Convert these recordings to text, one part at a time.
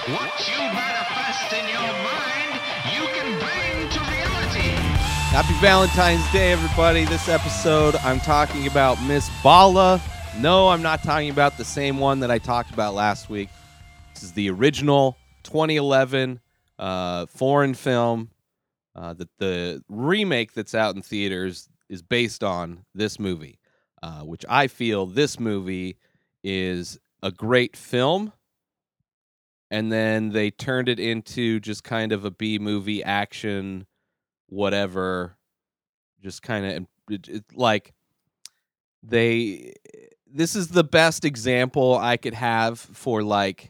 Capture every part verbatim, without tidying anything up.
What you manifest in your mind, you can bring to reality. Happy Valentine's Day, everybody. This episode, I'm talking about Miss Bala. No, I'm not talking about the same one that I talked about last week. This is the original twenty eleven uh, foreign film uh, that the remake that's out in theaters is based on this movie, uh, which I feel this movie is a great film. And then they turned it into just kind of a B movie action, whatever, just kind of it, it, like they. This is the best example I could have for like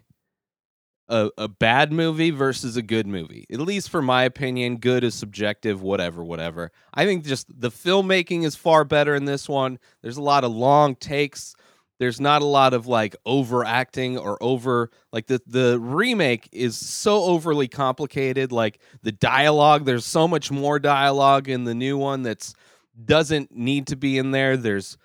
a, a bad movie versus a good movie. At least for my opinion, good is subjective, whatever, whatever. I think just the filmmaking is far better in this one. There's a lot of long takes. There's not a lot of like overacting or over like the the remake is so overly complicated. Like the dialogue, there's so much more dialogue in the new one that's doesn't need to be in there. There's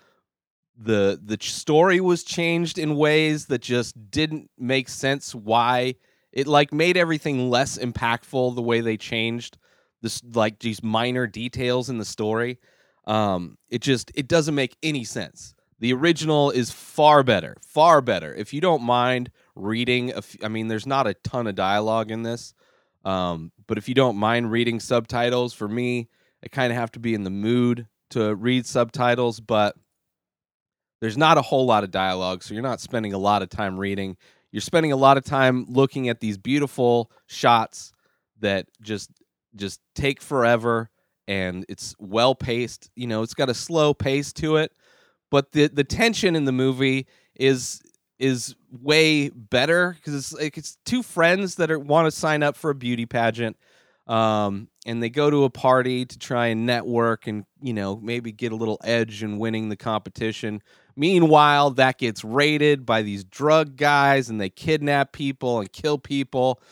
the the story was changed in ways that just didn't make sense. Why it like made everything less impactful the way they changed this like these minor details in the story. Um, it just it doesn't make any sense. The original is far better, far better. If you don't mind reading, a f- I mean, there's not a ton of dialogue in this, um, but if you don't mind reading subtitles, for me, I kind of have to be in the mood to read subtitles, but there's not a whole lot of dialogue, so you're not spending a lot of time reading. You're spending a lot of time looking at these beautiful shots that just just take forever, and it's well paced. You know, it's got a slow pace to it, but the the tension in the movie is is way better because it's like it's two friends that are want to sign up for a beauty pageant, um, and they go to a party to try and network and you know maybe get a little edge in winning the competition. Meanwhile, that gets raided by these drug guys, and they kidnap people and kill people.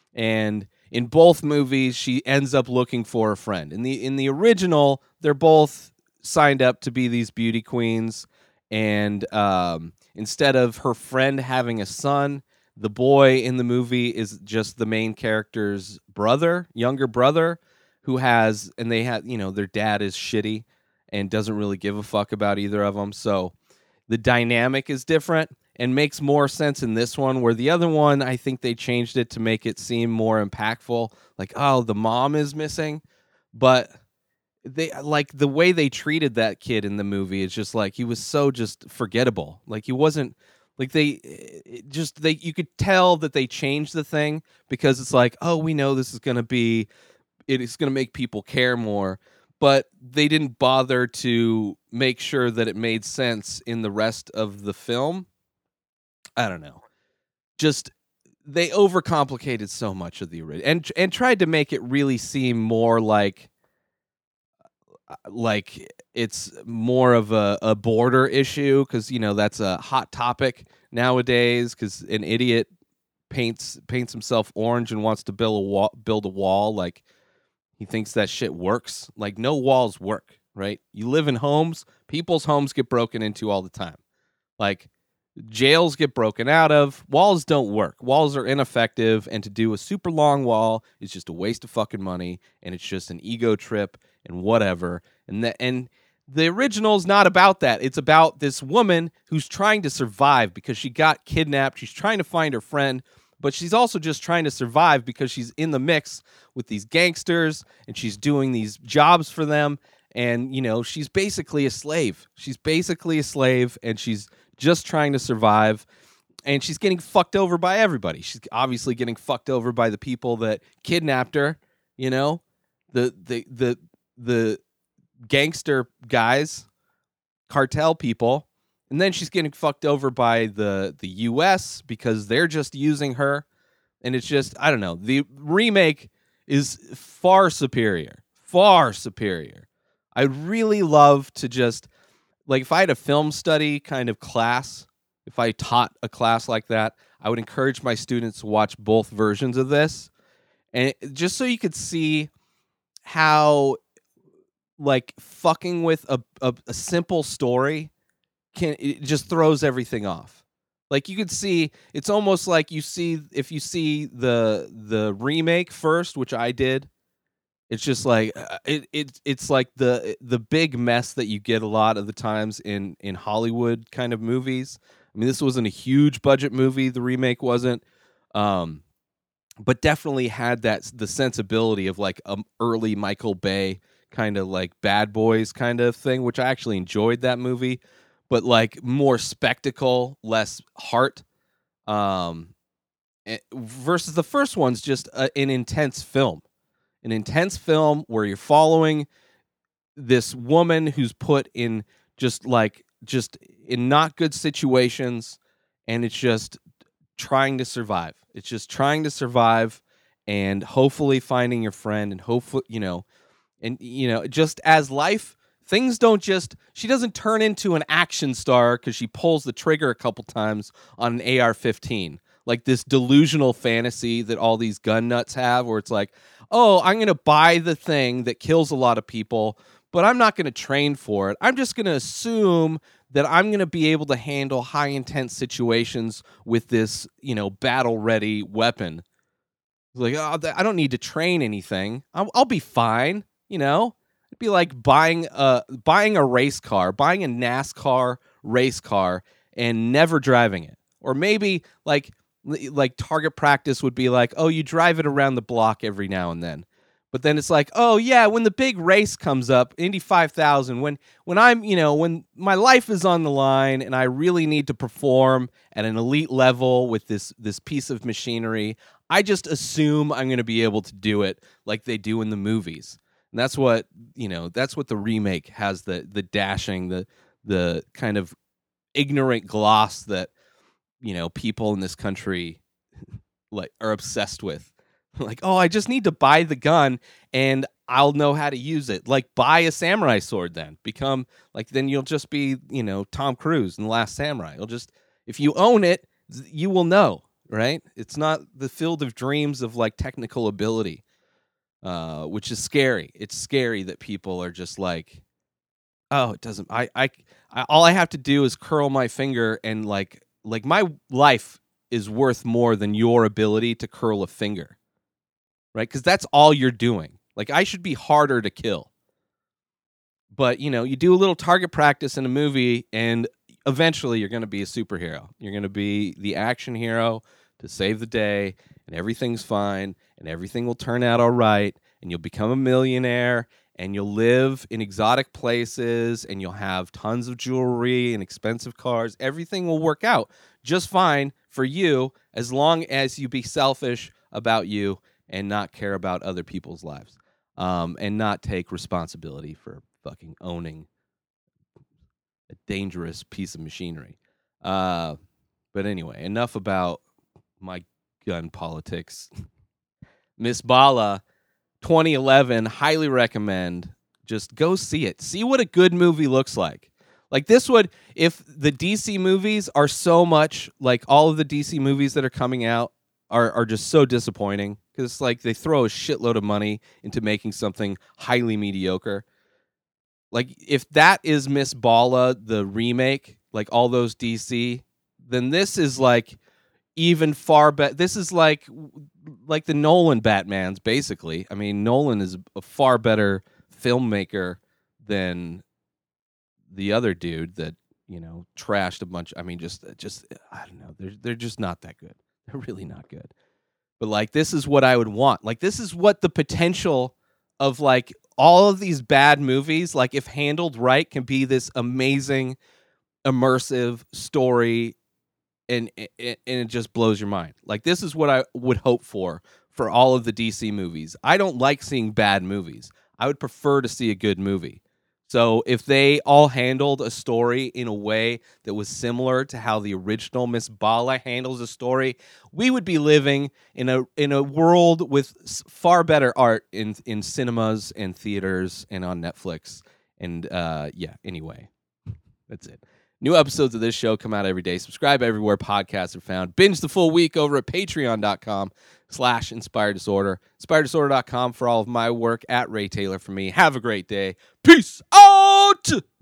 And in both movies, she ends up looking for a friend. In the in the original, they're both signed up to be these beauty queens, and um, instead of her friend having a son, the boy in the movie is just the main character's brother, younger brother, who has, and they have, you know, their dad is shitty and doesn't really give a fuck about either of them. So the dynamic is different and makes more sense in this one, where the other one, I think they changed it to make it seem more impactful. Like, oh, the mom is missing, but they like the way they treated that kid in the movie is just like he was so just forgettable. Like he wasn't like they it just they you could tell that they changed the thing because it's like, oh, we know this is going to be it is going to make people care more, but they didn't bother to make sure that it made sense in the rest of the film. I don't know. Just they overcomplicated so much of the original and and tried to make it really seem more like like it's more of a, a border issue because you know that's a hot topic nowadays because an idiot paints paints himself orange and wants to build a wall build a wall like he thinks that shit works. Like no walls work, right? You live in homes, people's homes get broken into all the time. Like jails get broken out of, walls don't work. Walls are ineffective, and to do a super long wall is just a waste of fucking money, and it's just an ego trip and whatever. And the, and the original is not about that. It's about this woman who's trying to survive because she got kidnapped. She's trying to find her friend, but she's also just trying to survive because she's in the mix with these gangsters and she's doing these jobs for them. And, you know, she's basically a slave. She's basically a slave and she's just trying to survive. And she's getting fucked over by everybody. She's obviously getting fucked over by the people that kidnapped her, you know, the, the, the, the gangster guys, cartel people. And then she's getting fucked over by the, the U S because they're just using her. And it's just, I don't know. The remake is far superior, far superior. I'd really love to just, like, if I had a film study kind of class, if I taught a class like that, I would encourage my students to watch both versions of this. And just so you could see how, like, fucking with a, a, a simple story can it just throws everything off. Like you could see, it's almost like you see if you see the the remake first, which I did. It's just like uh, it it it's like the the big mess that you get a lot of the times in in Hollywood kind of movies. I mean, this wasn't a huge budget movie. The remake wasn't, um, but definitely had that the sensibility of like um early Michael Bay kind of like Bad Boys kind of thing, which I actually enjoyed that movie, but like more spectacle, less heart. Um, eh, versus the first one's just a, an intense film. An intense film where you're following this woman who's put in just like just in not good situations, and it's just trying to survive. It's just trying to survive and hopefully finding your friend and hopefully, you know, and you know, just as life, things don't just she doesn't turn into an action star because she pulls the trigger a couple times on an A R fifteen. Like this delusional fantasy that all these gun nuts have where it's like, oh, I'm going to buy the thing that kills a lot of people, but I'm not going to train for it. I'm just going to assume that I'm going to be able to handle high intense situations with this, you know, battle ready weapon. It's like, oh, I don't need to train anything. I'll, I'll be fine. You know, it'd be like buying a, buying a race car, buying a NASCAR race car and never driving it. Or maybe like, like target practice would be like, oh, you drive it around the block every now and then. But then it's like, oh yeah, when the big race comes up, Indy five thousand, when when I'm, you know, when my life is on the line and I really need to perform at an elite level with this this piece of machinery, I just assume I'm going to be able to do it like they do in the movies. And that's what, you know, that's what the remake has, the the dashing, the the kind of ignorant gloss that, you know, people in this country like are obsessed with. Like, oh, I just need to buy the gun and I'll know how to use it. Like, buy a samurai sword then. Become, like, then you'll just be, you know, Tom Cruise in The Last Samurai. You'll just, if you own it, you will know, right? It's not the field of dreams of, like, technical ability, uh, which is scary. It's scary that people are just like, oh, it doesn't, I, I, I all I have to do is curl my finger and, like, like, my life is worth more than your ability to curl a finger. Right? Because that's all you're doing. Like, I should be harder to kill. But, you know, you do a little target practice in a movie, and eventually you're going to be a superhero. You're going to be the action hero to save the day, and everything's fine, and everything will turn out all right, and you'll become a millionaire, and you'll live in exotic places, and you'll have tons of jewelry and expensive cars. Everything will work out just fine for you as long as you be selfish about you and not care about other people's lives, um, and not take responsibility for fucking owning a dangerous piece of machinery. Uh, but anyway, enough about my gun politics. Miss Bala, twenty eleven, highly recommend. Just go see it. See what a good movie looks like. Like this would, if the D C movies are so much, like all of the D C movies that are coming out are, are just so disappointing. Because it's like they throw a shitload of money into making something highly mediocre. Like, if that is Miss Bala, the remake, like all those D C, then this is like even far better. This is like like the Nolan Batmans, basically. I mean, Nolan is a far better filmmaker than the other dude that, you know, trashed a bunch. I mean, just just I don't know. They're they're just not that good. They're really not good. But, like, this is what I would want. Like, this is what the potential of, like, all of these bad movies, like, if handled right, can be this amazing, immersive story, and, and, and it just blows your mind. Like, this is what I would hope for for all of the D C movies. I don't like seeing bad movies. I would prefer to see a good movie. So if they all handled a story in a way that was similar to how the original Miss Bala handles a story, we would be living in a in a world with far better art in in cinemas and theaters and on Netflix. And uh, yeah, anyway, that's it. New episodes of this show come out every day. Subscribe everywhere podcasts are found. Binge the full week over at patreon.com slash inspired disorder. inspired disorder dot com for all of my work. At Ray Taylor for me. Have a great day. Peace out!